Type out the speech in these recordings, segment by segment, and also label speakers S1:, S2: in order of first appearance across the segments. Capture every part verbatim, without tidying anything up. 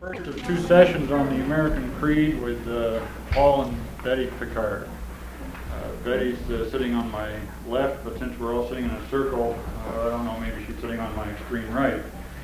S1: First of two sessions on the American Creed with uh, Paul and Betty Picard. Uh, Betty's uh, sitting on my left, but since we're all sitting in a circle, uh, I don't know, maybe she's sitting on my extreme right.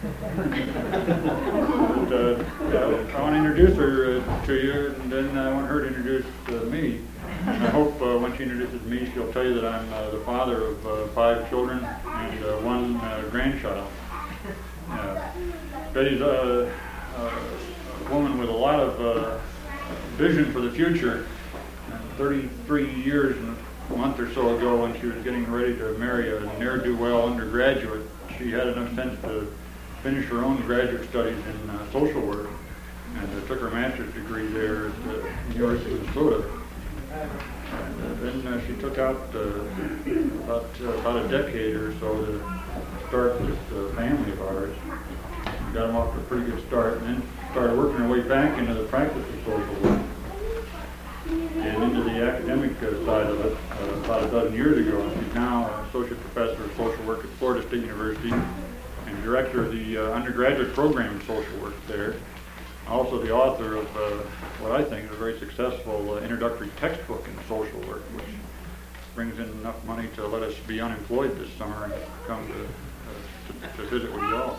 S1: but, uh, uh, I want to introduce her uh, to you, and then I want her to introduce uh, me. And I hope uh, when she introduces me, she'll tell you that I'm uh, the father of uh, five children and uh, one uh, grandchild. Uh, Betty's uh, uh, a woman with a lot of uh, vision for the future. And thirty-three years and a month or so ago, when she was getting ready to marry a ne'er-do-well undergraduate, she had enough sense to finish her own graduate studies in uh, social work, and uh, took her master's degree there at the University of Minnesota. And uh, then uh, she took out uh, about uh, about a decade or so to start this uh, family of ours. We got them off to a pretty good start, and then started working her way back into the practice of social work and into the academic uh, side of it uh, about a dozen years ago. And she's now an associate professor of social work at Florida State University and director of the uh, undergraduate program in social work there. Also the author of uh, what I think is a very successful uh, introductory textbook in social work, which brings in enough money to let us be unemployed this summer and come to, uh, to, to visit with you all.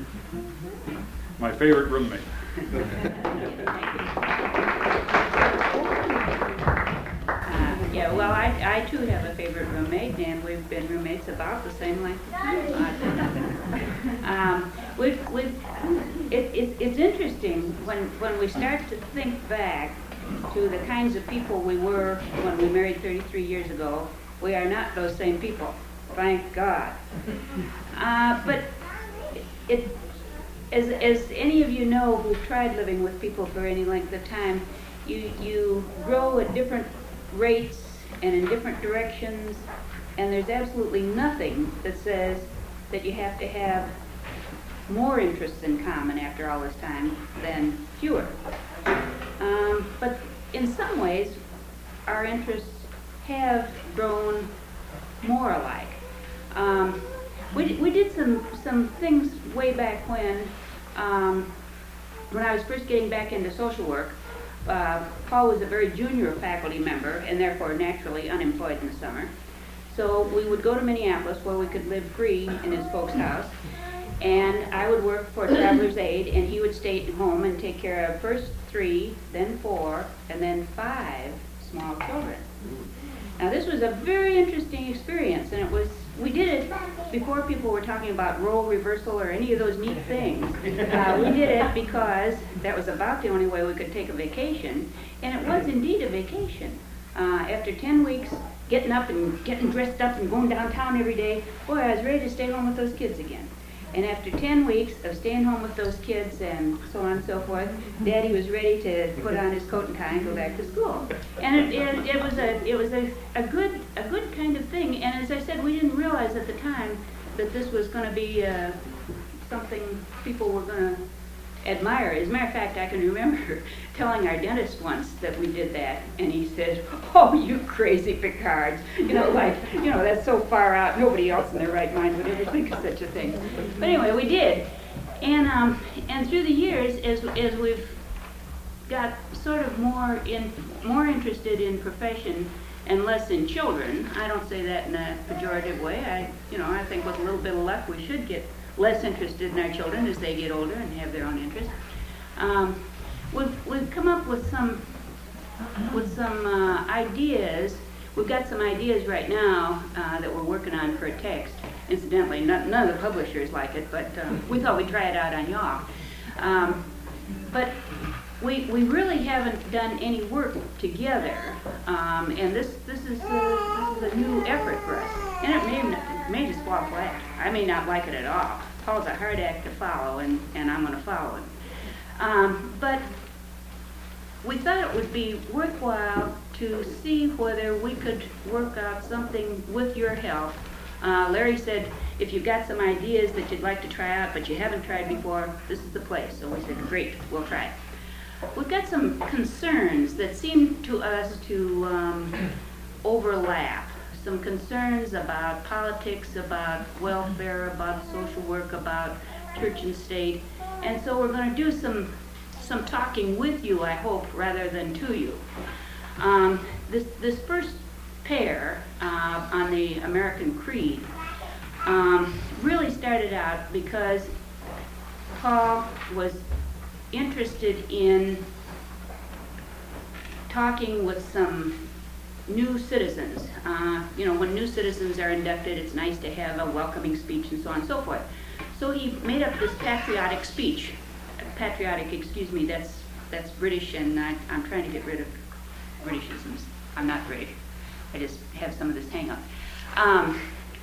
S1: My favorite roommate.
S2: Uh, yeah, well, I, I too have a favorite roommate, and we've been roommates about the same length of time. um, we've, we've, it, it, it's interesting when, when we start to think back to the kinds of people we were when we married thirty-three years ago. We are not those same people, thank God. Uh, but it, as, as any of you know who've tried living with people for any length of time, you, you grow at different rates and in different directions, and there's absolutely nothing that says that you have to have more interests in common after all this time than fewer. Um, but in some ways, our interests have grown more alike. Um, we, we did some, some things way back when, um, when I was first getting back into social work. Uh, Paul was a very junior faculty member and therefore naturally unemployed in the summer. So we would go to Minneapolis where we could live free in his folks' house, and I would work for Traveler's Aid, and he would stay at home and take care of first three, then four, and then five small children. Now this was a very interesting experience, and it was, we did it before people were talking about role reversal or any of those neat things. Uh, we did it because that was about the only way we could take a vacation, and it was indeed a vacation. Uh, after ten weeks, getting up and getting dressed up and going downtown every day, boy, I was ready to stay home with those kids again. And after ten weeks of staying home with those kids and so on and so forth, Daddy was ready to put on his coat and tie and go back to school. And it, it, it was a it was a, a good a good kind of thing. And as I said, we didn't realize at the time that this was going to be uh, something people were going to admire. As a matter of fact, I can remember telling our dentist once that we did that, and he said, "Oh, you crazy Picards." You know, like, you know, that's so far out, nobody else in their right mind would ever think of such a thing. But anyway, we did. And um, and through the years, as as we've got sort of more in more interested in profession and less in children, I don't say that in a pejorative way. I, you know, I think with a little bit of luck, we should get less interested in our children as they get older and have their own interests. Um, we've we've come up with some with some uh, ideas. We've got some ideas right now uh, that we're working on for a text. Incidentally, not, none of the publishers like it, but um, we thought we'd try it out on y'all. Um, but we we really haven't done any work together, um, and this this is a, this is a new effort for us. And it may it may just fall flat. I may not like it at all. Paul's a hard act to follow, and, and I'm going to follow him. Um, but we thought it would be worthwhile to see whether we could work out something with your help. Uh, Larry said, if you've got some ideas that you'd like to try out but you haven't tried before, this is the place. So we said, great, we'll try it. We've got some concerns that seem to us to um, overlap. Some concerns about politics, about welfare, about social work, about church and state. And so we're going to do some some talking with you, I hope, rather than to you. Um, this, this first pair uh, on the American Creed um, really started out because Paul was interested in talking with some new citizens. Uh, you know, when new citizens are inducted, it's nice to have a welcoming speech and so on and so forth. So he made up this patriotic speech. Patriotic, excuse me, that's that's British, and I, I'm trying to get rid of Britishisms. I'm not British. I just have some of this hang up. Um,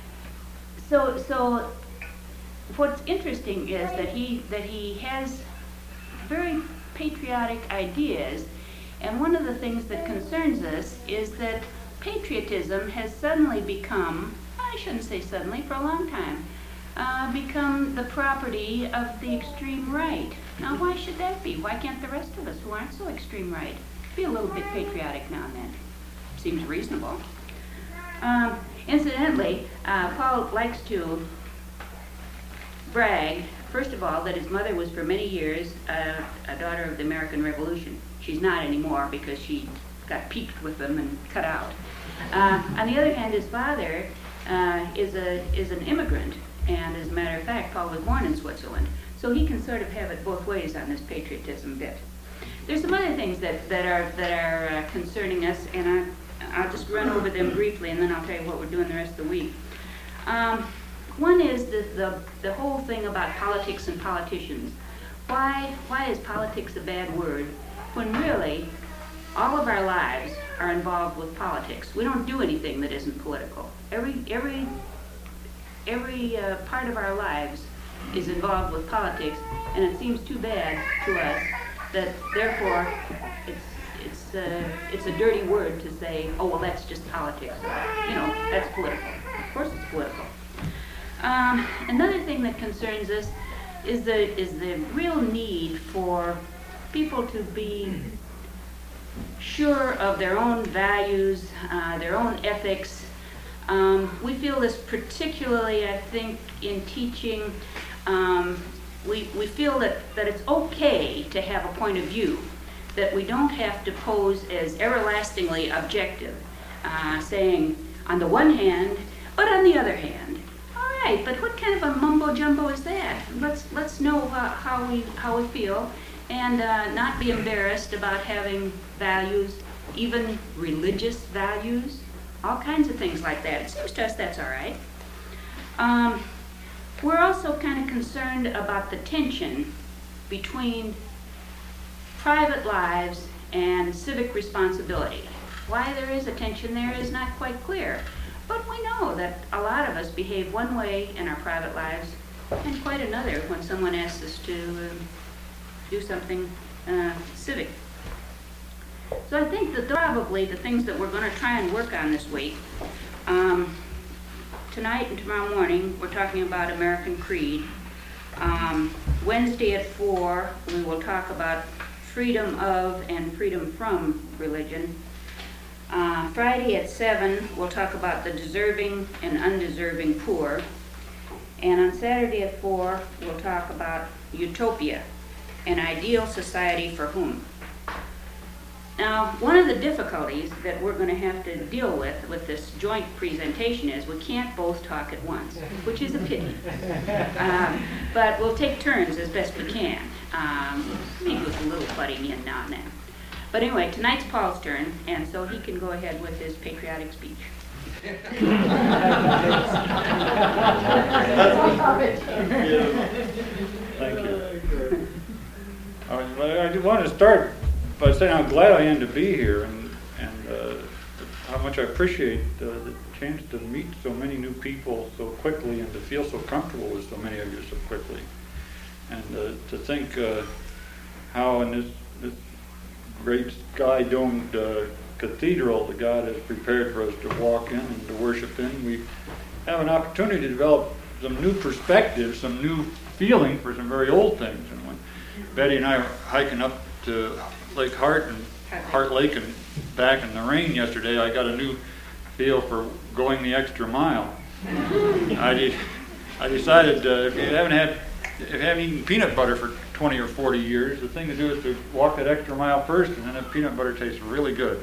S2: so, so what's interesting is that he that he has very patriotic ideas. And one of the things that concerns us is that patriotism has suddenly become, I shouldn't say suddenly, for a long time, uh, become the property of the extreme right. Now, why should that be? Why can't the rest of us who aren't so extreme right be a little bit patriotic now and then? Seems reasonable. Um, incidentally, uh, Paul likes to brag, first of all, that his mother was for many years uh, a daughter of the American Revolution. She's not anymore because she got peaked with them and cut out. Uh, on the other hand, his father uh, is a is an immigrant, and as a matter of fact, Paul was born in Switzerland, so he can sort of have it both ways on this patriotism bit. There's some other things that that are that are uh, concerning us, and I, I'll just run over them briefly, and then I'll tell you what we're doing the rest of the week. Um, one is the, the the whole thing about politics and politicians. Why why is politics a bad word? When really, all of our lives are involved with politics. We don't do anything that isn't political. Every every every uh, part of our lives is involved with politics, and it seems too bad to us that therefore it's it's uh, it's a dirty word to say, oh well, that's just politics. You know, that's political. Of course, it's political. Um, another thing that concerns us is the is the real need for people to be sure of their own values, uh, their own ethics. Um, we feel this particularly, I think, in teaching. Um, we, we feel that, that it's okay to have a point of view, that we don't have to pose as everlastingly objective, uh, saying, on the one hand, but on the other hand. All right, but what kind of a mumbo-jumbo is that? Let's, let's know how, how, we, how we feel, and uh, not be embarrassed about having values, even religious values, all kinds of things like that. It seems to us that's all right. Um, we're also kind of concerned about the tension between private lives and civic responsibility. Why there is a tension there is not quite clear, but we know that a lot of us behave one way in our private lives and quite another when someone asks us to uh, do something uh, civic. So I think that probably the things that we're going to try and work on this week, um, tonight and tomorrow morning, we're talking about American Creed. Um, Wednesday at four, we will talk about freedom of and freedom from religion. Uh, Friday at seven, we'll talk about the deserving and undeserving poor. And on Saturday at four, we'll talk about utopia, an ideal society for whom. Now, one of the difficulties that we're going to have to deal with with this joint presentation is we can't both talk at once, which is a pity. Um, but we'll take turns as best we can, um, maybe with a little butting in now and then. But anyway, tonight's Paul's turn, and so he can go ahead with his patriotic speech.
S1: Thank you. I, I want to start by saying how glad I am to be here, and, and uh, how much I appreciate uh, the chance to meet so many new people so quickly and to feel so comfortable with so many of you so quickly. And uh, to think uh, how in this, this great sky-domed uh, cathedral that God has prepared for us to walk in and to worship in, we have an opportunity to develop some new perspectives, some new feeling for some very old things. And when Betty and I were hiking up to Lake Hart and Hart Lake and back in the rain yesterday, I got a new feel for going the extra mile. I, de- I decided uh, if you haven't had if you haven't eaten peanut butter for twenty or forty years, the thing to do is to walk that extra mile first, and then that peanut butter tastes really good.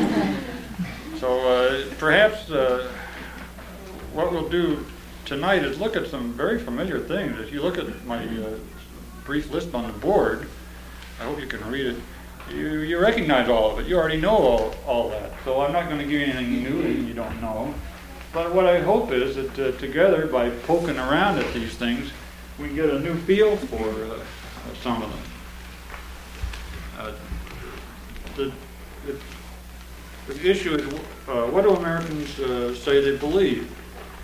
S1: So uh, perhaps uh, what we'll do tonight is look at some very familiar things. If you look at my uh, brief list on the board, I hope you can read it. You, you recognize all of it. You already know all, all that. So I'm not going to give you anything new that you don't know. But what I hope is that uh, together, by poking around at these things, we can get a new feel for uh, some of them. Uh, the, the, the issue is, uh, what do Americans uh, say they believe?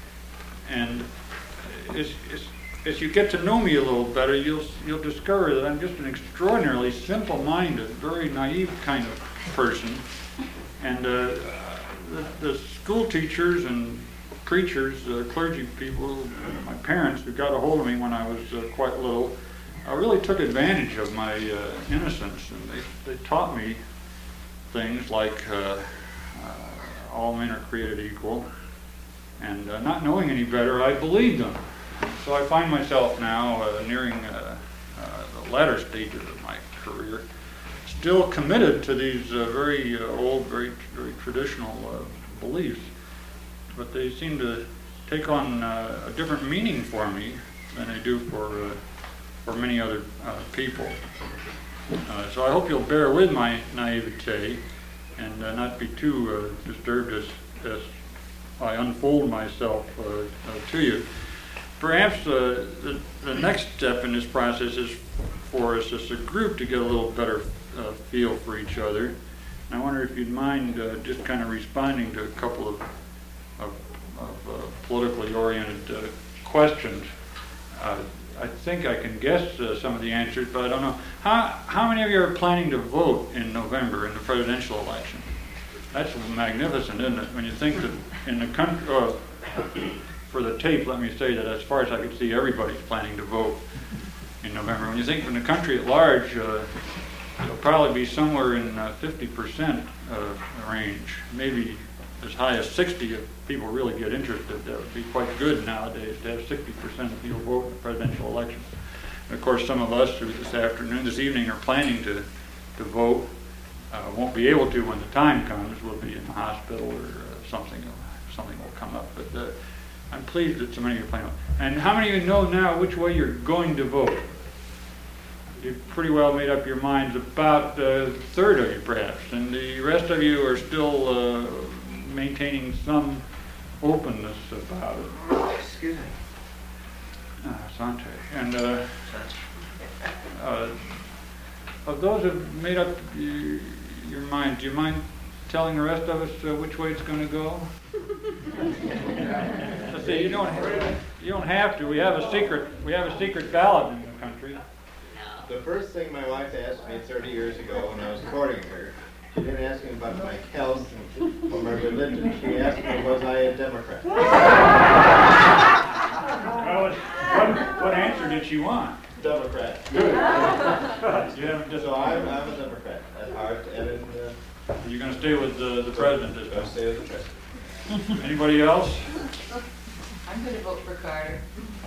S1: And as, as, as you get to know me a little better, you'll, you'll discover that I'm just an extraordinarily simple-minded, very naive kind of person. And uh, the, the school teachers and preachers, uh, clergy people, my parents who got a hold of me when I was uh, quite little, uh, really took advantage of my uh, innocence, and they, they taught me things like uh, uh, all men are created equal, and uh, not knowing any better, I believed them. So I find myself now uh, nearing uh, uh, the latter stages of my career, still committed to these uh, very uh, old, very, very traditional uh, beliefs. But they seem to take on uh, a different meaning for me than they do for uh, for many other uh, people. Uh, so I hope you'll bear with my naivete and uh, not be too uh, disturbed as, as I unfold myself uh, uh, to you. Perhaps uh, the, the next step in this process is for us as a group to get a little better uh, feel for each other. And I wonder if you'd mind uh, just kind of responding to a couple of of, of uh, politically oriented uh, questions. Uh, I think I can guess uh, some of the answers, but I don't know. How, how many of you are planning to vote in November in the presidential election? That's magnificent, isn't it? When you think that in the country, uh, for the tape, let me say that as far as I can see, everybody's planning to vote in November. When you think in the country at large, uh, it'll probably be somewhere in uh, fifty percent uh, range, maybe as high as sixty if people really get interested. That would be quite good nowadays to have sixty percent of people vote in the presidential election. And of course, some of us who this afternoon, this evening, are planning to, to vote uh, won't be able to when the time comes. We'll be in the hospital or uh, something. Something will come up. But uh, I'm pleased that so many of you are planning. And how many of you know now which way you're going to vote? You've pretty well made up your minds. About a third of you, perhaps, and the rest of you are still uh, maintaining some openness about it.
S3: Excuse me.
S1: Ah, Sante. And uh, uh, of those who've made up your, your mind, do you mind telling the rest of us uh, which way it's going to go? Let's see. You don't. Have, you don't have to. We have a secret. We have a secret ballot in the country.
S3: The first thing my wife asked me thirty years ago when I was courting her, she didn't ask me about my health or my religion. She asked me, was I a Democrat?
S1: Well, what, what answer did she want?
S3: Democrat.
S1: Good. Yeah, just,
S3: So I'm, I'm a Democrat at heart, and in, uh,
S1: you're going to stay with the, the president this
S3: I'll
S1: time.
S3: stay with the president.
S1: Anybody else?
S4: I'm going to vote for Carter.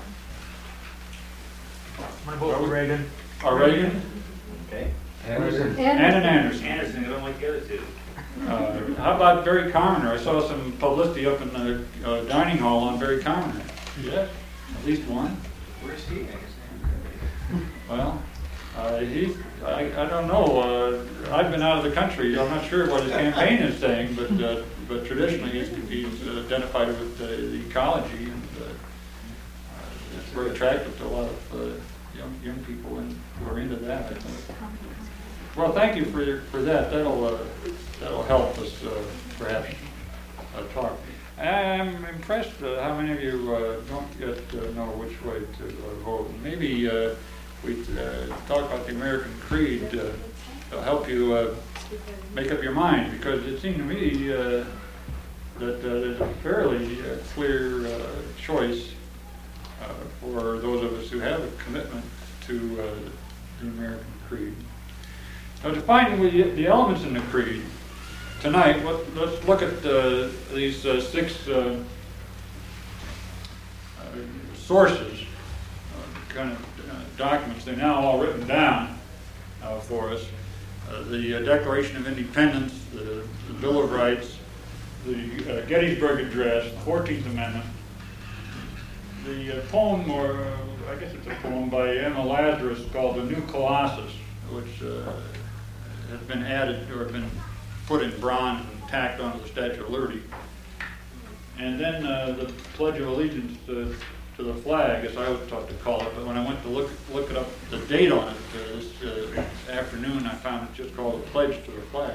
S5: I'm going to vote for Reagan.
S1: Or Reagan?
S3: Okay.
S5: Anderson.
S1: And an Anderson.
S5: Anderson, I don't like the other two.
S1: Uh, how about Barry Commoner? I saw some publicity up in the uh, dining hall on Barry Commoner. Yes, at least one.
S3: Where's he?
S1: Well, uh, he, I, I don't know. Uh, I've been out of the country. I'm not sure what his campaign is saying, but uh, but traditionally he's, he's identified with uh, the ecology, and uh, uh, it's very attractive to a lot of uh, young young people and who are into that, I think. Well, thank you for for that. That'll uh, that'll help us uh, perhaps uh, talk. I'm impressed uh, how many of you uh, don't yet uh, know which way to uh, vote. And maybe uh, we uh, talk about the American creed. Uh, it'll help you uh, make up your mind, because it seemed to me uh, that uh, there's a fairly uh, clear uh, choice uh, for those of us who have a commitment to uh, the American creed. Now, to find the elements in the creed tonight, what, let's look at uh, these uh, six uh, uh, sources, uh, kind of uh, documents. They're now all written down uh, for us. Uh, the uh, Declaration of Independence, the, the Bill of Rights, the uh, Gettysburg Address, the fourteenth Amendment, the uh, poem, or uh, I guess it's a poem by Emma Lazarus called The New Colossus, which uh, has been added or been put in bronze and tacked onto the Statue of Liberty. And then uh, the Pledge of Allegiance uh, to the flag, as I was taught to call it, but when I went to look look it up, the date on it uh, this uh, afternoon, I found it just called the Pledge to the Flag.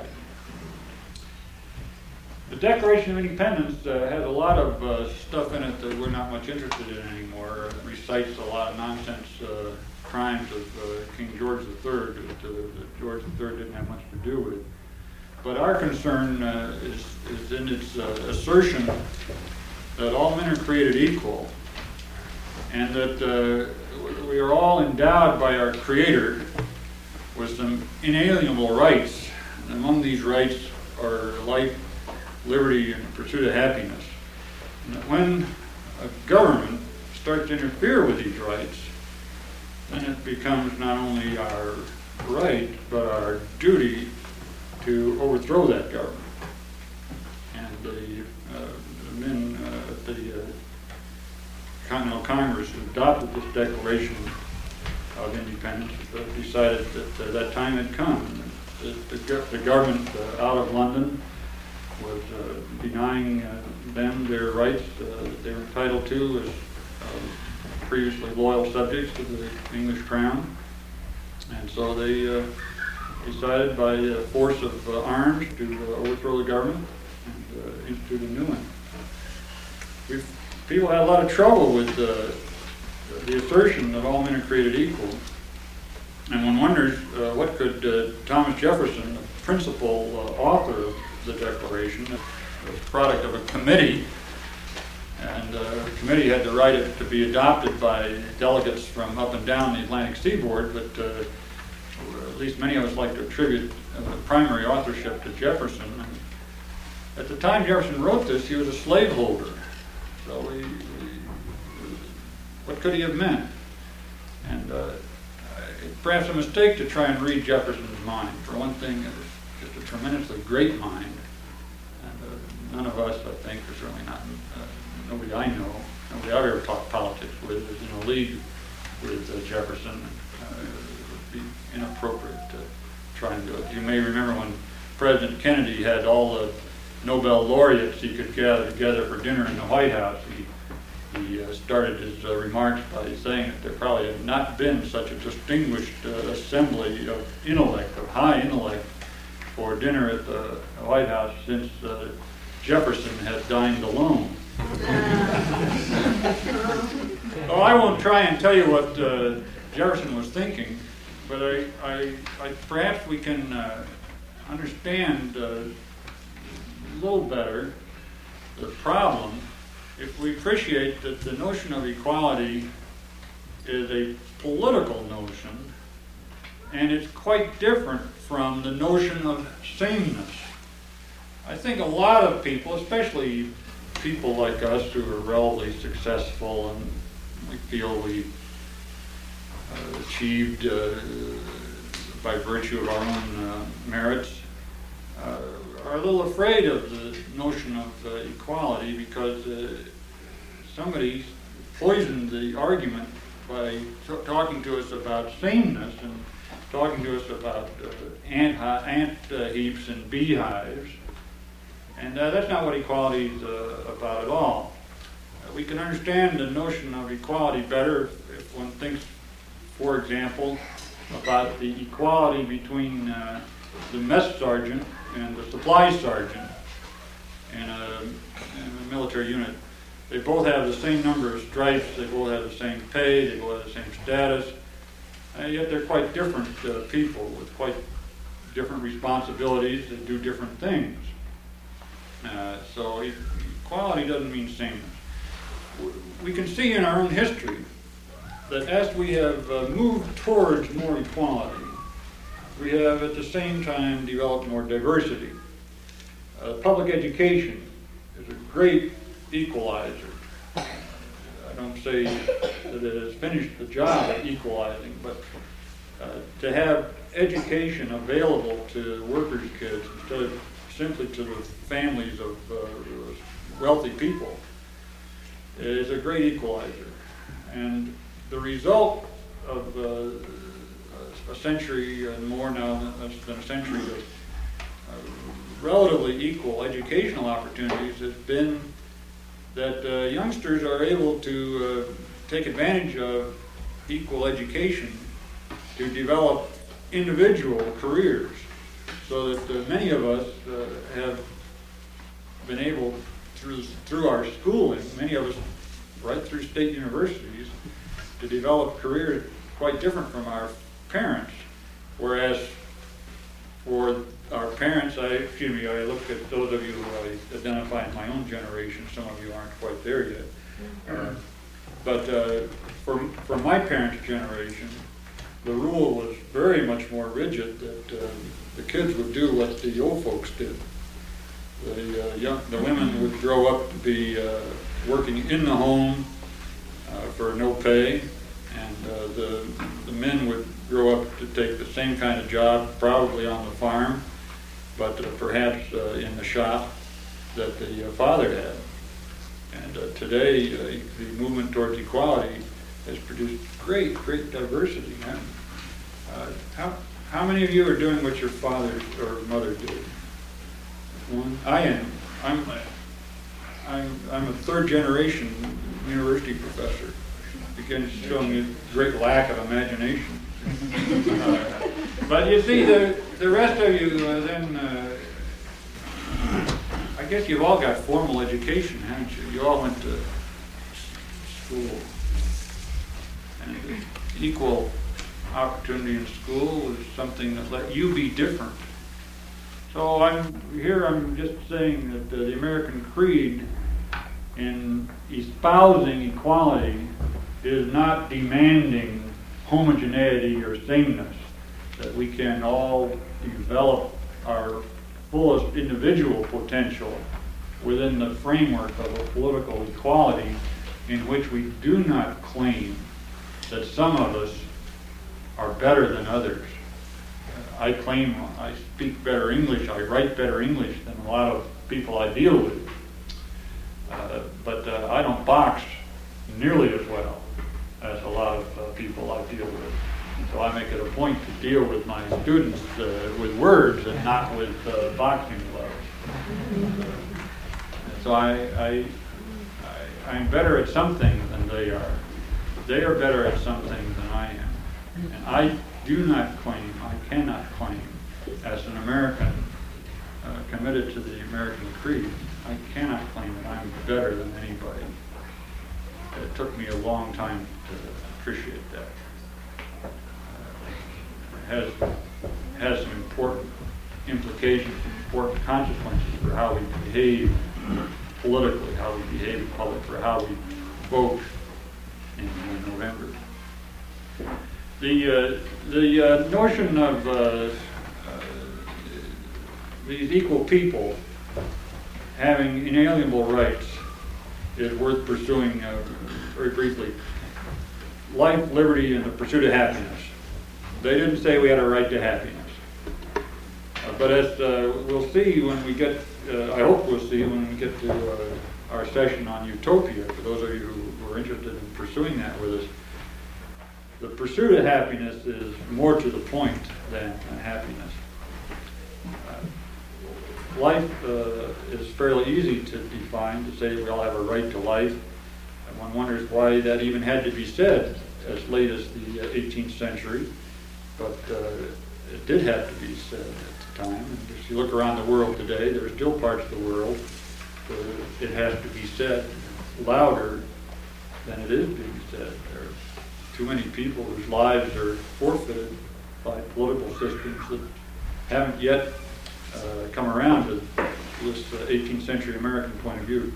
S1: The Declaration of Independence uh, has a lot of uh, stuff in it that we're not much interested in anymore. It recites a lot of nonsense uh, crimes of uh, King George the Third that, uh, that George the Third didn't have much to do with. But our concern uh, is, is in its uh, assertion that all men are created equal, and that uh, we are all endowed by our Creator with some inalienable rights. And among these rights are life, liberty, and pursuit of happiness. And that when a government starts to interfere with these rights, then it becomes not only our right, but our duty to overthrow that government. And the, uh, the men uh, at the uh, Continental Congress who adopted this Declaration of Independence uh, decided that uh, that time had come. That the, the government uh, out of London was uh, denying uh, them their rights uh, that they were entitled to as uh, previously loyal subjects to the English crown. And so they uh, decided by uh, force of uh, arms to uh, overthrow the government and uh, institute a new one. We've, people had a lot of trouble with uh, the assertion that all men are created equal. And one wonders uh, what could uh, Thomas Jefferson, the principal uh, author of the Declaration, the product of a committee, and uh, the committee had to write it to be adopted by delegates from up and down the Atlantic seaboard, but uh, at least many of us like to attribute uh, the primary authorship to Jefferson. And at the time Jefferson wrote this, he was a slaveholder. So we, we, what could he have meant? And uh, perhaps a mistake to try and read Jefferson's mind. For one thing, it was just a tremendously great mind. And uh, none of us, I think, or certainly not, uh, nobody I know, nobody I've ever talked politics with, is in a league with uh, Jefferson. Uh, it would be inappropriate to try and do it. You may remember when President Kennedy had all the Nobel laureates he could gather together for dinner in the White House. He, he uh, started his uh, remarks by saying that there probably had not been such a distinguished uh, assembly of intellect, of high intellect, for dinner at the White House since uh, Jefferson had dined alone. Well, I won't try and tell you what uh, Jefferson was thinking, but I, I, I perhaps we can uh, understand uh, a little better the problem if we appreciate that the notion of equality is a political notion, and it's quite different from the notion of sameness. I think a lot of people, especially people like us who are relatively successful and we feel we uh, achieved uh, by virtue of our own uh, merits, uh, are a little afraid of the notion of uh, equality because uh, somebody poisoned the argument by t talking to us about sameness and talking to us about uh, ant, ant uh, heaps and beehives. And uh, that's not what equality is uh, about at all. Uh, we can understand the notion of equality better if, if one thinks, for example, about the equality between uh, the mess sergeant and the supply sergeant in a, in a military unit. They both have the same number of stripes, they both have the same pay, they both have the same status, and yet they're quite different uh, people with quite different responsibilities. They do different things. Uh, so e equality doesn't mean sameness. We can see in our own history that as we have uh, moved towards more equality, we have at the same time developed more diversity. Uh, public education is a great equalizer. I don't say that it has finished the job of equalizing, but uh, to have education available to workers' kids instead of simply to the families of uh, wealthy people is a great equalizer. And the result of uh, a century and more now than, than a century of uh, relatively equal educational opportunities has been that uh, youngsters are able to uh, take advantage of equal education to develop individual careers, so that uh, many of us uh, have been able, through through our schooling, many of us right through state universities, to develop careers quite different from our parents. Whereas for our parents, I, excuse me, I look at those of you who I identify in my own generation, some of you aren't quite there yet. Uh, but uh, for, for my parents' generation, the rule was very much more rigid that uh, the kids would do what the old folks did. The, uh, young, the women would grow up to be uh, working in the home uh, for no pay, and uh, the, the men would grow up to take the same kind of job, probably on the farm, but uh, perhaps uh, in the shop that the uh, father had. And uh, today, uh, the movement towards equality has produced great, great diversity. Uh, how, how many of you are doing what your father or mother did? One? I am. I'm, I'm, I'm a third generation university professor. Again, showing a great lack of imagination. Uh, but you see, the, the rest of you uh, then, uh, I guess you've all got formal education, haven't you? You all went to school. And equal opportunity in school is something that let you be different. So I'm here, I'm just saying that uh, the American creed in espousing equality is not demanding homogeneity or sameness, that we can all develop our fullest individual potential within the framework of a political equality in which we do not claim that some of us are better than others. I claim I speak better English, I write better English than a lot of people I deal with. Uh, but uh, I don't box nearly as well as a lot of uh, people I deal with. So I make it a point to deal with my students uh, with words and not with uh, boxing gloves. So I, I, I, I'm better at some things than they are. They are better at some things than I am. And I do not claim, I cannot claim, as an American uh, committed to the American creed, I cannot claim that I'm better than anybody. It took me a long time to appreciate that. Uh, it has, has some important implications, important consequences for how we behave politically, how we behave in public, for how we vote in, in November. The, uh, the uh, notion of uh, uh, these equal people having inalienable rights is worth pursuing uh, very briefly. Life, liberty, and the pursuit of happiness. They didn't say we had a right to happiness. Uh, but as uh, we'll see when we get, uh, I hope we'll see when we get to uh, our session on utopia, for those of you who are interested in pursuing that with us, the pursuit of happiness is more to the point than happiness. Uh, life uh, is fairly easy to define, to say we all have a right to life. And one wonders why that even had to be said as late as the eighteenth century. But uh, it did have to be said at the time. And if you look around the world today, there are still parts of the world where it has to be said louder than it is being said. There are too many people whose lives are forfeited by political systems that haven't yet uh, come around to this uh, eighteenth century American point of view.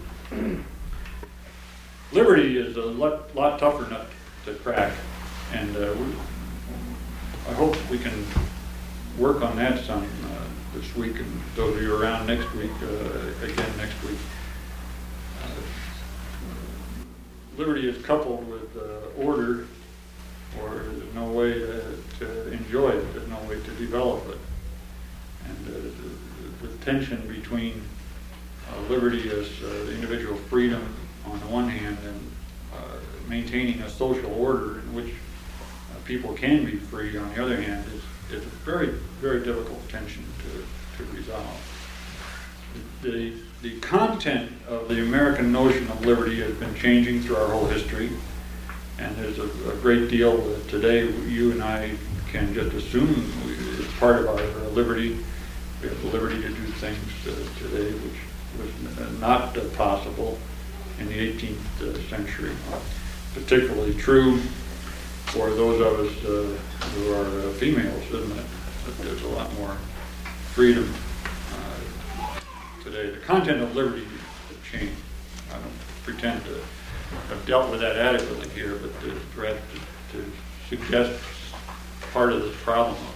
S1: Liberty is a lot, lot tougher nut to crack, and uh, we, I hope we can work on that some uh, this week, and those of you around next week, uh, again next week. Uh, liberty is coupled with uh, order, or there's no way to, to enjoy it, there's no way to develop it. And uh, the, the tension between uh, liberty as uh, individual freedom on the one hand and uh, maintaining a social order in which uh, people can be free on the other hand is, is a very, very difficult tension to, to resolve. The, the content of the American notion of liberty has been changing through our whole history, and there's a, a great deal that today you and I can just assume is part of our liberty. We have the liberty to do things uh, today which was not uh, possible in the eighteenth uh, century. Particularly true for those of us uh, who are uh, females, isn't it? That there's a lot more freedom uh, today. The content of liberty has changed. I don't pretend to have dealt with that adequately here, but to, perhaps to, to suggest part of the problem of it.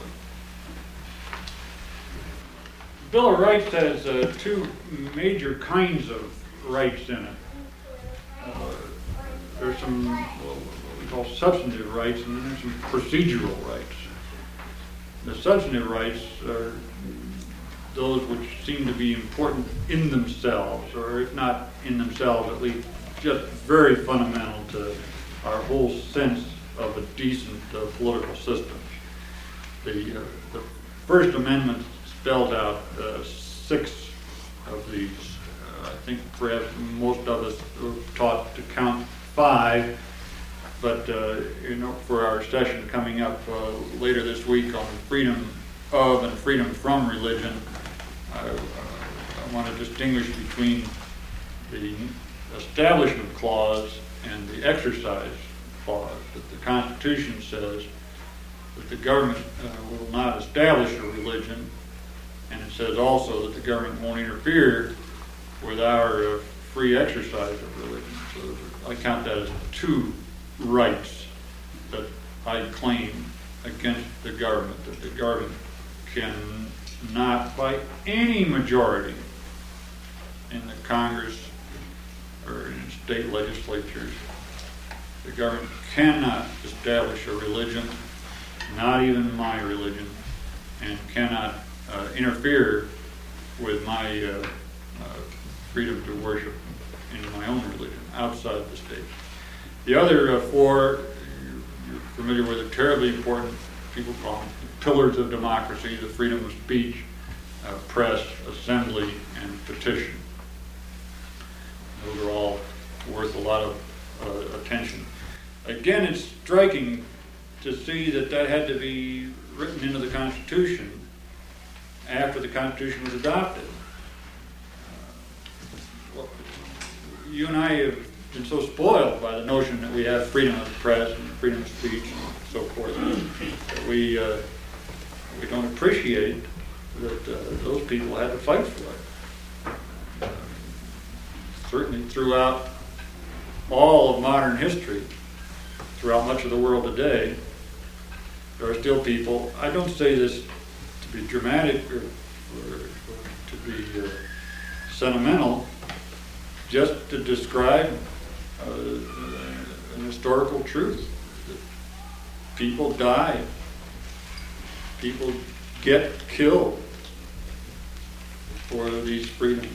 S1: The Bill of Rights has uh, two major kinds of rights in it. Uh, there's some what we call substantive rights, and then there's some procedural rights. The substantive rights are those which seem to be important in themselves, or if not in themselves, at least just very fundamental to our whole sense of a decent uh, political system. The, uh, the First Amendment spells out uh, six of these. Uh, I think perhaps most of us are taught to count five, but uh, you know, for our session coming up uh, later this week on freedom of and freedom from religion, I, uh, I want to distinguish between the Establishment Clause and the Exercise Clause. That the Constitution says that the government uh, will not establish a religion, and it says also that the government won't interfere with our uh, free exercise of religion. So I count that as two rights that I claim against the government, that the government can not, by any majority in the Congress or in state legislatures, the government cannot establish a religion, not even my religion, and cannot uh, interfere with my uh, uh, freedom to worship in my own religion outside the state. The other uh, four, you're familiar with, are terribly important. People call them the pillars of democracy: the freedom of speech, uh, press, assembly, and petition. Those are all worth a lot of uh, attention. Again, it's striking to see that that had to be written into the Constitution after the Constitution was adopted. Uh, well, you and I have been so spoiled by the notion that we have freedom of the press and freedom of speech and so forth that we uh, we don't appreciate that uh, those people had to fight for it. Uh, certainly throughout all of modern history, throughout much of the world today, there are still people, I don't say this to be dramatic or, or, or to be uh, sentimental, just to describe uh, an historical truth. That people die, people get killed for these freedoms.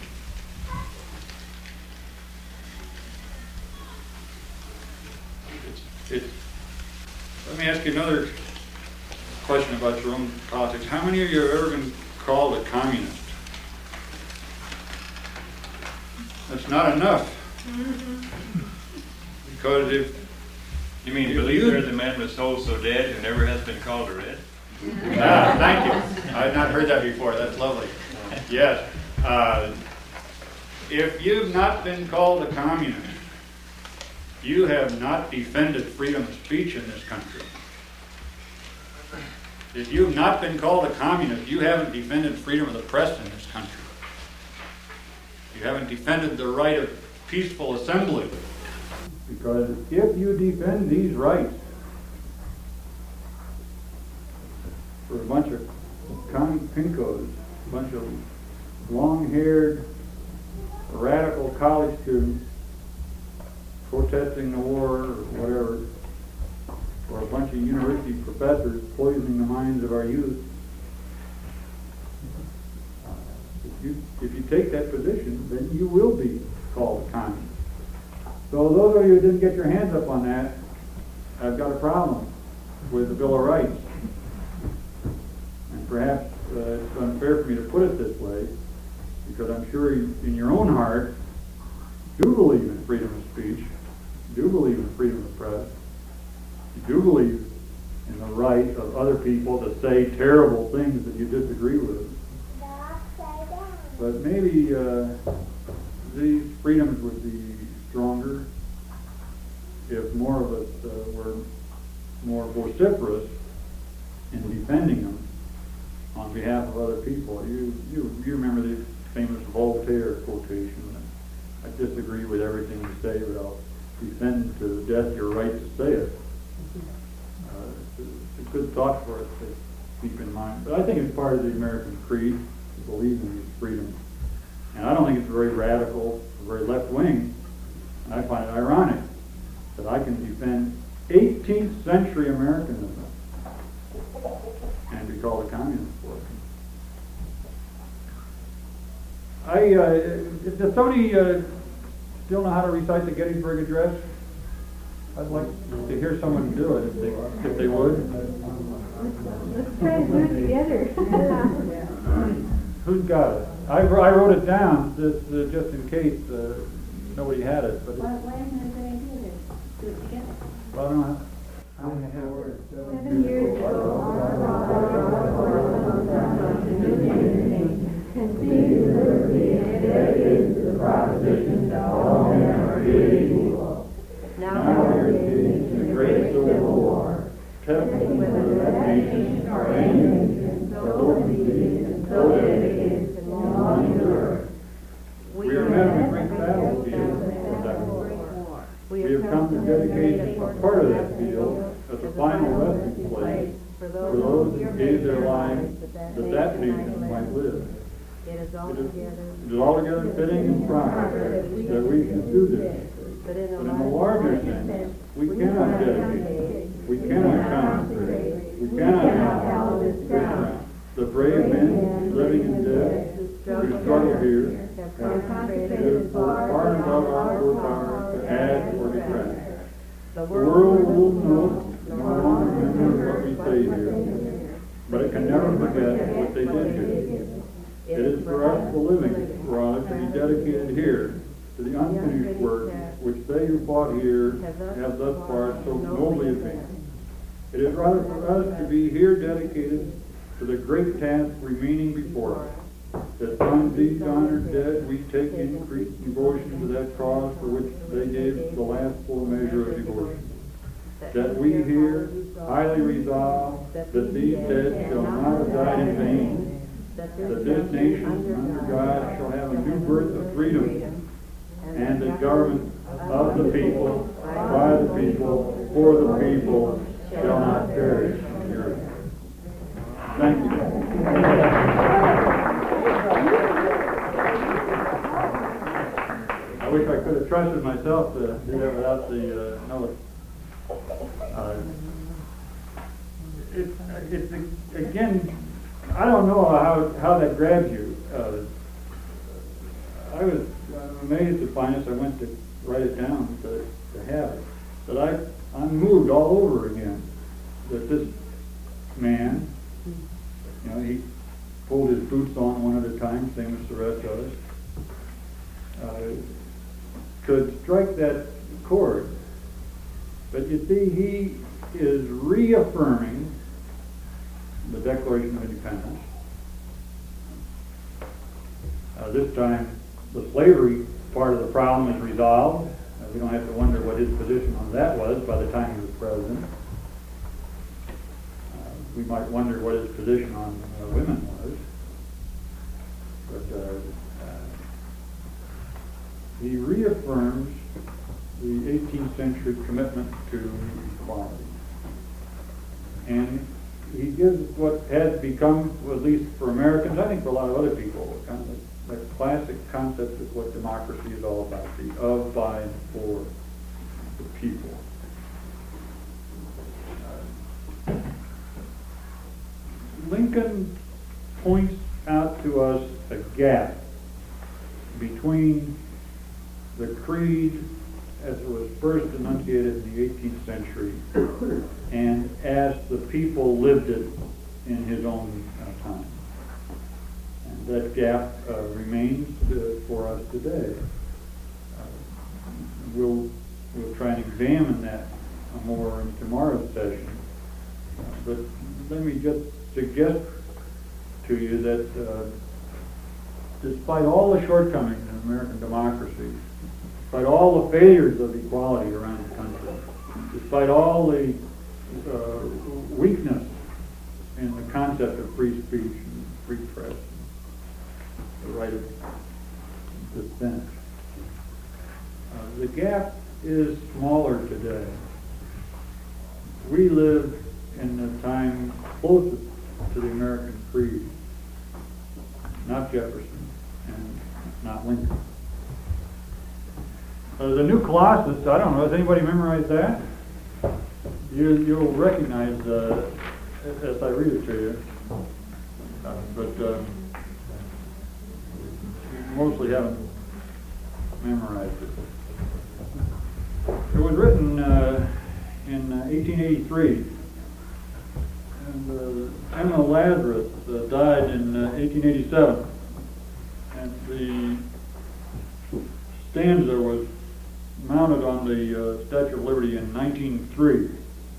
S1: It's, it's, let me ask you another question about your own politics. How many of you have ever been called a communist? That's not enough. Because if
S5: You mean
S1: You-
S5: believe
S1: you-
S5: there's a man with soul so dead who never has been called a red?
S1: Ah, thank you. I've not heard that before. That's lovely. Yes. Uh, if you've not been called a communist, you have not defended freedom of speech in this country. If you've not been called a communist, you haven't defended freedom of the press in this country. You haven't defended the right of peaceful assembly. Because if you defend these rights for a bunch of con pinkos, a bunch of long-haired radical college students protesting the war or whatever, or a bunch of university professors poisoning the minds of our youth, uh, if you, if you take that position, then you will be called a communist. So those of you who didn't get your hands up on that, I've got a problem with the Bill of Rights. And perhaps uh, it's unfair for me to put it this way, because I'm sure you, in your own heart, do believe in freedom of speech, do believe in freedom of press, you do believe in the right of other people to say terrible things that you disagree with. But maybe uh, these freedoms would be stronger if more of us uh, were more vociferous in defending them on behalf of other people. You, you, you remember the famous Voltaire quotation, I disagree with everything you say, but I'll defend to the death your right to say it. Uh, it's, it's a good thought for us to keep in mind. But I think it's part of the American creed to believe in these freedoms. And I don't think it's very radical or very left-wing. And I find it ironic that I can defend eighteenth century Americanism and be called a communist for it. I, uh, does somebody uh, still know how to recite the Gettysburg Address? I'd like to hear someone do it if they, if they would.
S6: Let's try and do it together.
S1: Who's got it? I, I wrote it down just, uh, just in case uh, nobody had it. But
S6: Why, why isn't it a good idea to do it together?
S1: Well, I don't know. How many have words?
S6: Seven years ago, our father conceived liberty and dedicated to the proposition that all men are created equal. Now we are engaged in a great civil war, testing whether that nation or any nation so conceived and so dedicated can long endure.
S1: We are men of a great battlefield for that war. We have come to dedicate a part of that field as a final resting place for those who gave their lives that that nation might live.
S6: It is
S1: It is,
S6: altogether
S1: it is altogether fitting and proper that we should do this.
S6: But in
S1: But in a larger sense, we cannot dedicate, we cannot consecrate, we cannot hallow the brave men, living and dead, who struggle here,
S6: have
S1: it
S6: consecrated
S1: is far far above our poor power to add or detract. The world will know no longer remember what we say here, but it can never forget what they did here. It is for us, the living, rod, to be dedicated here to the unfinished work which they who fought here have thus far so nobly advanced. It is rather for us to be here dedicated to the great task remaining before us, that from these honored dead we take increased devotion to that cause for which they gave the last full measure of devotion. That we here highly resolve that these dead shall not have died in vain, that this nation under God shall have a new birth of freedom, and the government of the people, by the people, for the people, shall not perish from the earth. Thank you. I wish I could have trusted myself to do that without the uh, notes. Uh, it, it's, again, I don't know how, how that grabs you. Uh, I was amazed to find this. I went to write it down to, to have it. That I, I'm moved all over again. That this man, you know, he pulled his boots on one at a time, same as the rest of us, uh, could strike that chord. But you see, he is reaffirming the Declaration of Independence. Uh, this time, the slavery part of the problem is resolved. Uh, we don't have to wonder what his position on that was by the time he was president. Uh, we might wonder what his position on uh, women was. But uh, uh, he reaffirms the eighteenth century commitment to equality. And he gives what has become, well, at least for Americans, I think for a lot of other people, kind of the, the classic concept of what democracy is all about, the of, by, and for. the people. Uh, Lincoln points out to us a gap between the creed as it was first enunciated in the eighteenth century and as the people lived it in his own uh, time. And that gap uh, remains uh, for us today. Uh, we'll, we'll try and examine that more in tomorrow's session. Uh, but let me just suggest to you that uh, despite all the shortcomings in American democracy, despite all the failures of equality around the country, despite all the uh, weakness in the concept of free speech and free press, the right of dissent, uh, the gap is smaller today. We live in a time closest to the American creed, not Jefferson and not Lincoln. Uh, the New Colossus, I don't know, has anybody memorized that? You, you'll recognize uh, as I read it to you, uh, but um, you mostly haven't memorized it. It was written uh, in uh, eighteen eighty-three, and uh, Emma Lazarus uh, died in uh, eighteen eighty-seven, and the stanza was mounted on the uh, Statue of Liberty in nineteen oh three.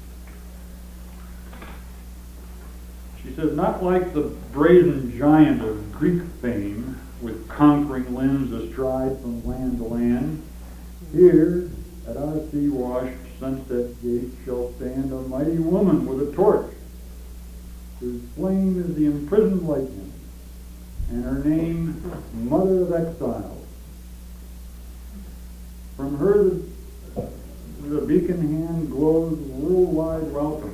S1: She says, "Not like the brazen giant of Greek fame, with conquering limbs astride from land to land, here at our sea-washed sunset gate shall stand a mighty woman with a torch, whose flame is the imprisoned lightning, and her name Mother of Exiles. From her the, the beacon hand glows worldwide welcome.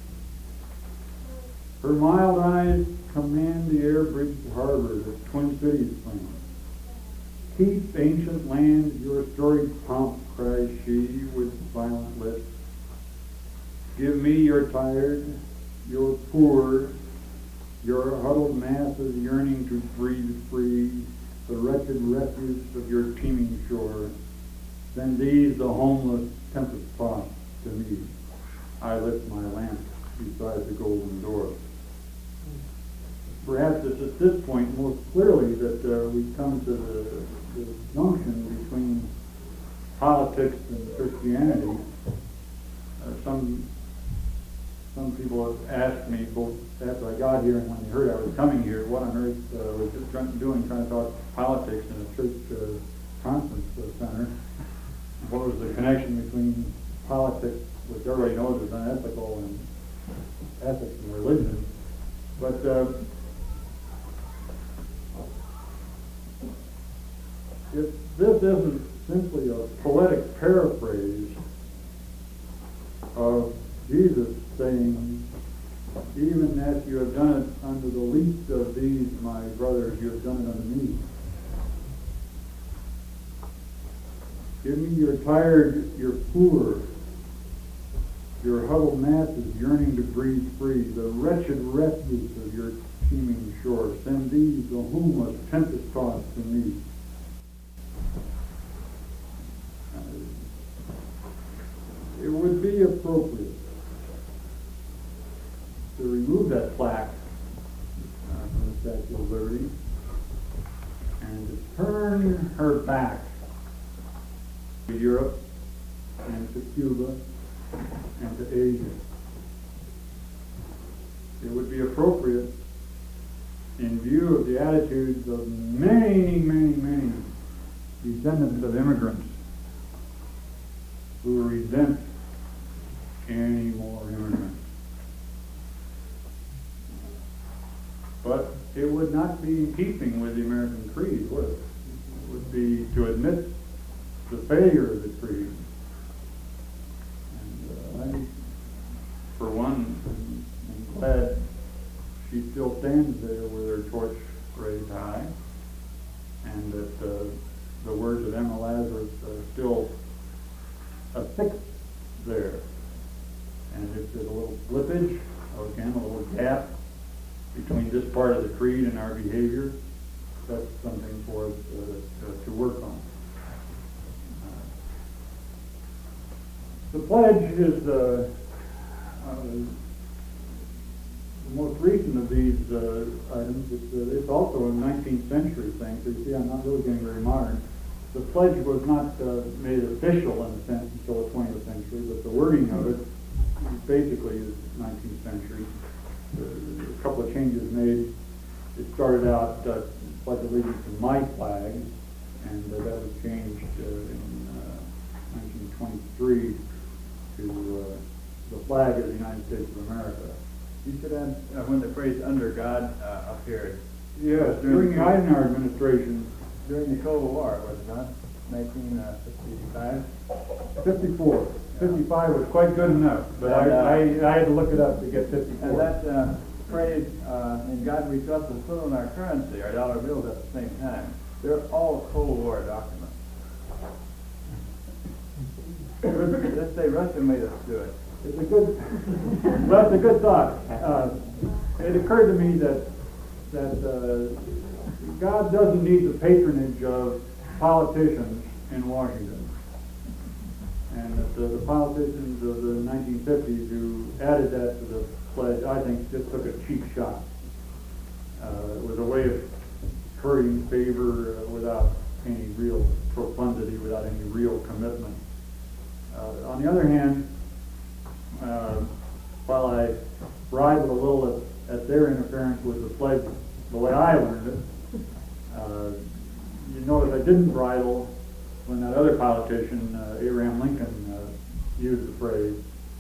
S1: Her mild eyes command the air-bridged harbor that Twin Cities claim. Keep, ancient land, your storied pomp, cries she with silent lips. Give me your tired, your poor, your huddled masses yearning to breathe free, the wretched refuse of your teeming shore. Send these, the homeless, tempest-tossed, to me. I lift my lamp beside the golden door." Perhaps it's at this point most clearly that uh, we come to the, the junction between politics and Christianity. Uh, some some people have asked me both after I got here and when they heard I was coming here, what on earth uh, was just trying, doing trying to talk politics in a church uh, conference center. What was the connection between politics, which everybody knows is unethical, and ethics and religion? But uh, if this isn't simply a poetic paraphrase of Jesus saying, "Even as you have done it unto the least of these, my brothers, you have done it unto me. Give me your tired, your poor, your huddled masses yearning to breathe free, the wretched refuse of your teeming shore. Send these, the homeless, tempest-tossed, to me." Uh, it would be appropriate to remove that plaque uh, from the Statue of Liberty and to turn her back to Europe and to Cuba and to Asia. It would be appropriate, in view of the attitudes of many, many, many descendants of immigrants who resent any more immigrants. But it would not be in keeping with the American creed, would it? It would be to admit the failure of the creed. And uh, I, for one, am glad she still stands there with her torch raised high, and that uh, the words of Emma Lazarus uh, still affix creed and our behavior. That's something for us uh, uh, to work on. Uh, the pledge is uh, uh, the most recent of these uh, items. It's, uh, it's also a nineteenth century thing, so you see I'm not really getting very modern. The pledge was not uh, made official in a sense until the twentieth century, but the wording of it basically is nineteenth century. Uh, a couple of changes made. It started out uh, pledge allegiance to my flag, and uh, that was changed uh, in uh, nineteen twenty-three to uh, the flag of the United States of America.
S7: You should add, uh, when the phrase "under God" uh, appeared.
S1: Yes, during the Eisenhower administration.
S7: During the Cold War, was it not? nineteen fifty-five?
S1: fifty-four. fifty-five was quite good enough, but
S7: And, uh,
S1: I, I, I had to look it up to get fifty-four.
S7: And that uh, phrase, uh, "in God we trust," was put on our currency, our dollar bills at the same time. They're all Cold War documents. Let's say Russia made us do it.
S1: It's a good, well, it's a good thought. Uh, it occurred to me that that uh, God doesn't need the patronage of politicians in Washington, and that the, the politicians of the nineteen fifties who added that to the pledge, I think, just took a cheap shot. Uh, it was a way of currying favor uh, without any real profundity, without any real commitment. Uh, on the other hand, uh, while I bridled a little at, at their interference with the pledge the way I learned it, uh, you notice I didn't bridle when that other politician, uh, Abraham Lincoln, uh, used the phrase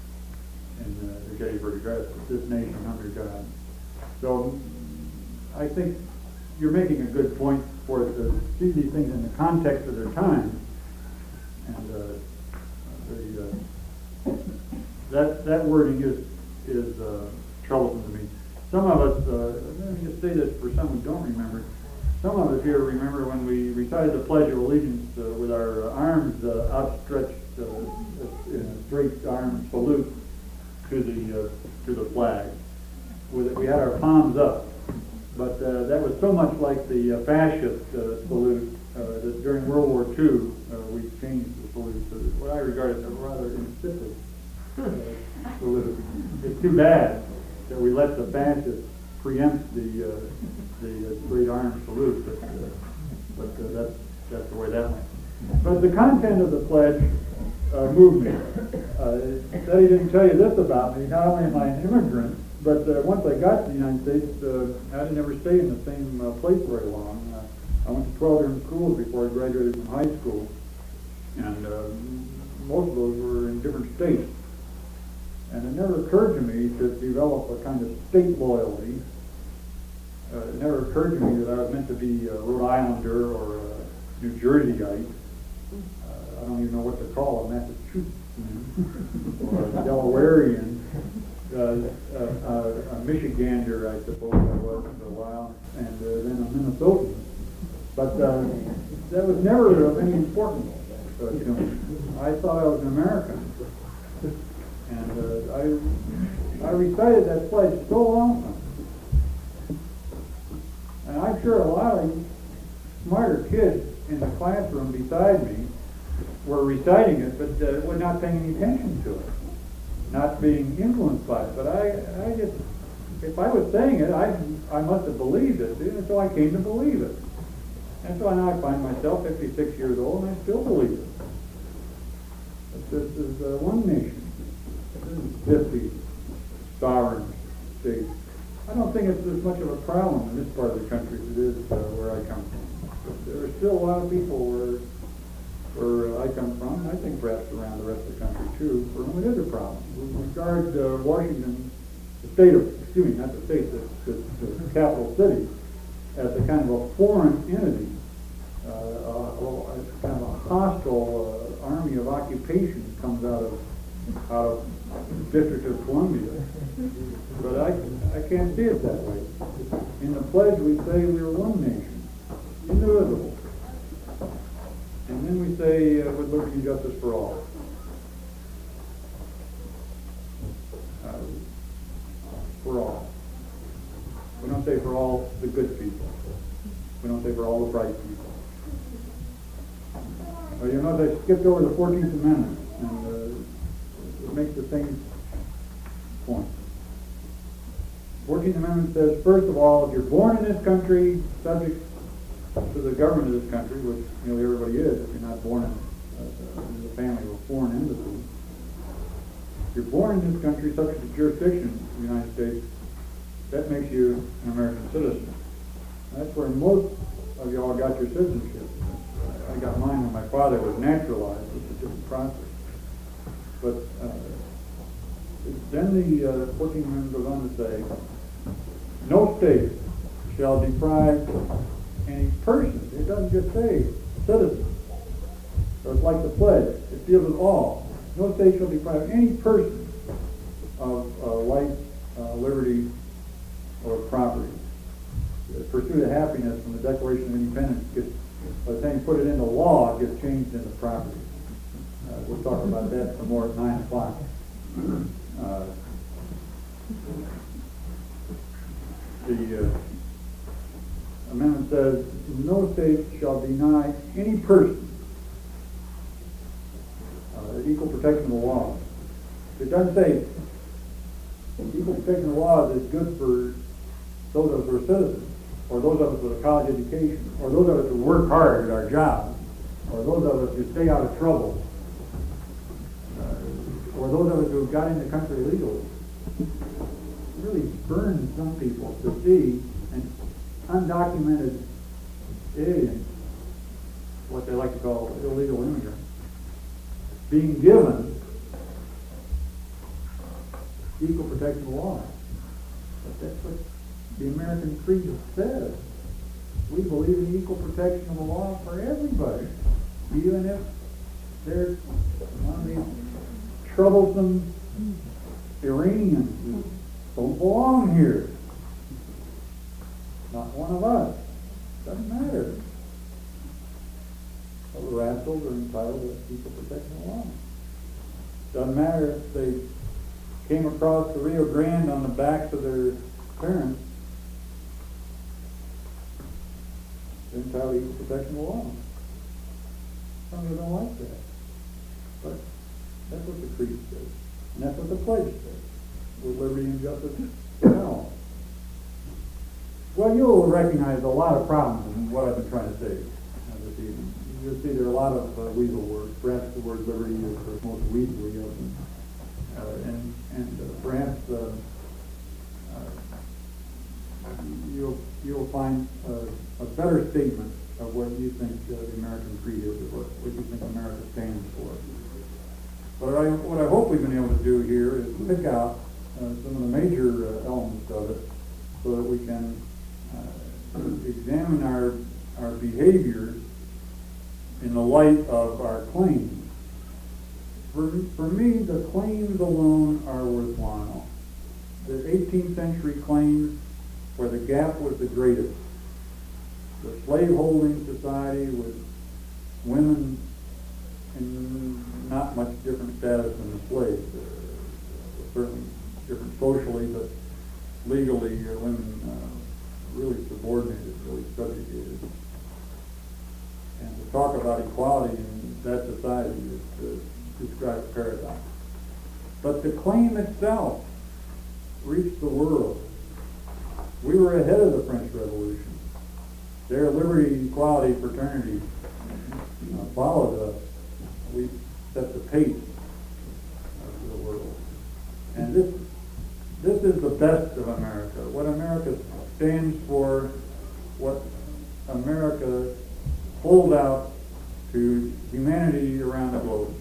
S1: in uh, the Gettysburg Address, "this nation under God." So I think you're making a good point for us to see these things in the context of their time, and uh, the, uh, that that wording is is uh, troublesome to me. Some of us, uh, let me just say this for some who don't remember. Some of us here remember when we recited the Pledge of Allegiance uh, with our arms uh, outstretched uh, in a straight arm salute to the uh, to the flag. With it, we had our palms up, but uh, that was so much like the uh, fascist uh, salute uh, that during World War Two uh, we changed the salute to what I regard as a rather insipid uh, salute. It's too bad that we let the fascists preempt the uh, the uh, great arm salute, but, uh, but uh, that's that's the way that went. But the content of the pledge uh, moved me. Uh, Daddy didn't tell you this about me. Not only am I an immigrant, but uh, once I got to the United States, uh, I didn't ever stay in the same uh, place very long. Uh, I went to twelve different schools before I graduated from high school, and uh, most of those were in different states. And it never occurred to me to develop a kind of state loyalty. Uh, it never occurred to me that I was meant to be a Rhode Islander or a New Jerseyite. Uh, I don't even know what to call a Massachusettsman or a Delawarean. Uh, uh, uh, a Michigander, I suppose I was for a while, and uh, then a Minnesotan. But uh, that was never of any importance uh, to me. I thought I was an American. And uh, I, I recited that pledge so often. And I'm sure a lot of smarter kids in the classroom beside me were reciting it, but uh, were not paying any attention to it, not being influenced by it. But I, I just, if I was saying it, I, I must have believed it, and so I came to believe it. And so now I find myself fifty-six years old, and I still believe it. But this is uh, one nation. fifty sovereign states. I don't think it's as much of a problem in this part of the country as it is uh, where I come from. But there are still a lot of people where where I come from, and I think perhaps around the rest of the country too, for whom it is a problem. We regard uh, Washington, the state of, excuse me, not the state, the, the, the capital city, as a kind of a foreign entity, uh, a, a kind of a hostile uh, army of occupation comes out of out of the District of Columbia. But I, I can't see it that way. In the pledge we say we are one nation, indivisible. And then we say uh, with liberty and justice for all. Uh, for all. We don't say for all the good people. We don't say for all the bright people. Well, you notice I skipped over the fourteenth Amendment, and uh, it makes the same point. fourteenth Amendment says, first of all, if you're born in this country, subject to the government of this country, which nearly everybody is, if you're not born in, uh, in the family of a foreign embassy, if you're born in this country, subject to jurisdiction of the United States, that makes you an American citizen. That's where most of y'all got your citizenship. I got mine when my father was naturalized. It's a different process. But uh, then the uh, fourteenth Amendment goes on to say, no state shall deprive any person. It doesn't just say citizen. So it's like the pledge. It deals with all. No state shall deprive any person of uh, life, uh, liberty, or property. The pursuit of happiness from the Declaration of Independence gets, by the time you put it into law, it gets changed into property. Uh, we'll talk about that some more at nine o'clock. Uh, the uh, amendment says, no state shall deny any person uh, equal protection of the law. It doesn't say equal protection of the law is good for those of us who are citizens, or those of us with a college education, or those of us who work hard at our job, or those of us who stay out of trouble, uh, or those of us who got in the country illegally. It really burns some people to see an undocumented alien, what they like to call illegal immigrant, being given equal protection of law. But that's what the American Creed says. We believe in equal protection of the law for everybody, even if they're one of these troublesome Iranians who don't belong here. Not one of us. Doesn't matter. The rascals are entitled to equal protection of the law. Doesn't matter if they came across the Rio Grande on the backs of their parents. They're entitled to equal protection of the law. Some people don't like that. But that's what the Creed says. And that's what the pledge says. With liberty and justice for all. Well, you'll recognize a lot of problems in what I've been trying to say uh, this evening. You'll see there are a lot of uh, weasel words. Perhaps the word liberty is the most weaselly of them. Uh, and and uh, perhaps uh, uh, you'll you'll find uh, a better statement of what you think uh, the American Creed is, or what, what you think America stands for. But I, what I hope we've been able to do here is pick out uh, some of the major uh, elements of it, so that we can uh, examine our our behavior in the light of our claims. For, for me, the claims alone are worthwhile. The eighteenth century claims where the gap was the greatest. The slaveholding society with women in not much different status than the slaves. Uh, certainly different socially, but legally uh, women uh, really subordinated, really subjugated. And to talk about equality in that society is to describe a paradox. But the claim itself reached the world. We were ahead of the French Revolution. Their liberty, equality, fraternity uh, followed us. We set the pace uh, for the world. And this this is the best of America. What America stands for, what America holds out to humanity around the globe.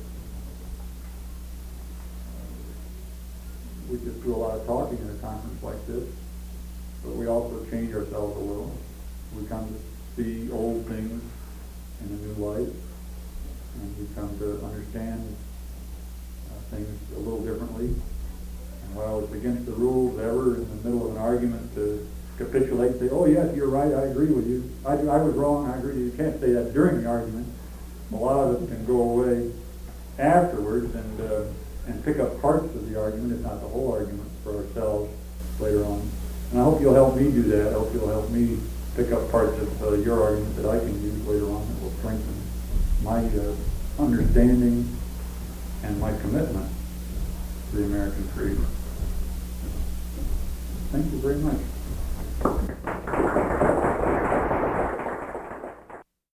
S1: We just do a lot of talking in a conference like this, but we also change ourselves a little. We come to see old things in a new light, and we come to understand uh, things a little differently. And while it's against the rules ever in the middle of an argument to capitulate and say, oh yes, you're right, I agree with you. I, I was wrong, I agree with you. You can't say that during the argument. A lot of it can go away afterwards and uh, and pick up parts of the argument, if not the whole argument, for ourselves later on. And I hope you'll help me do that. I hope you'll help me pick up parts of uh, your argument that I can use later on that will strengthen my uh, understanding and my commitment to the American creed. Thank you very much.